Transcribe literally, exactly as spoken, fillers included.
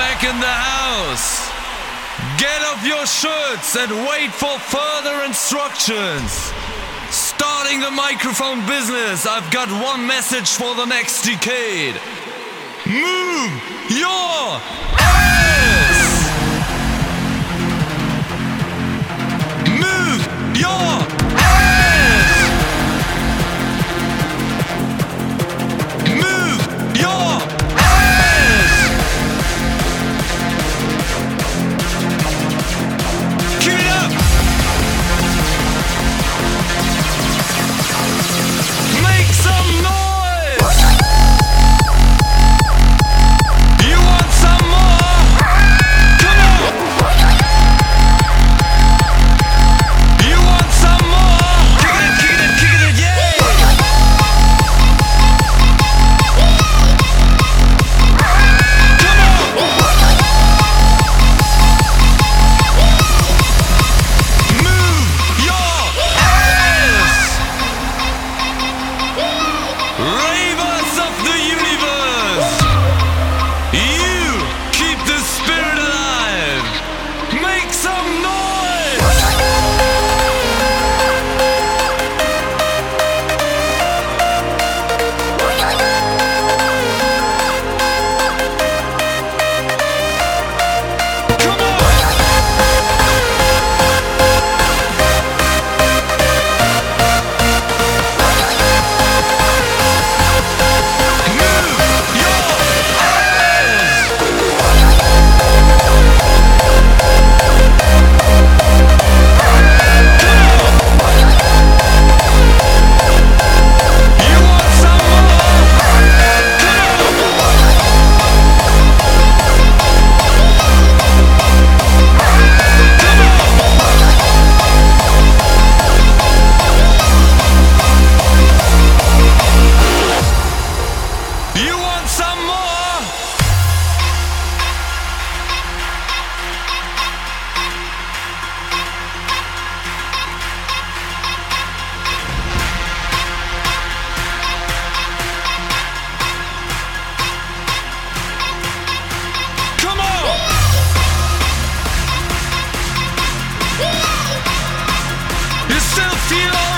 back in the house. Get off your shirts and wait for further instructions. Starting the microphone business, I've got one message for the next decade. Move your ass! Move your ass! Move your ass! Keep it up! Make some noise! You want some more? Come on! You want some more? Kick it, kick it, kick it, yeah! Come on! Move your ass! Ravers of the universe! You keep the spirit alive! Make some noise! Come on! Move your ass! You want some more? You want some more? Come on! You still feel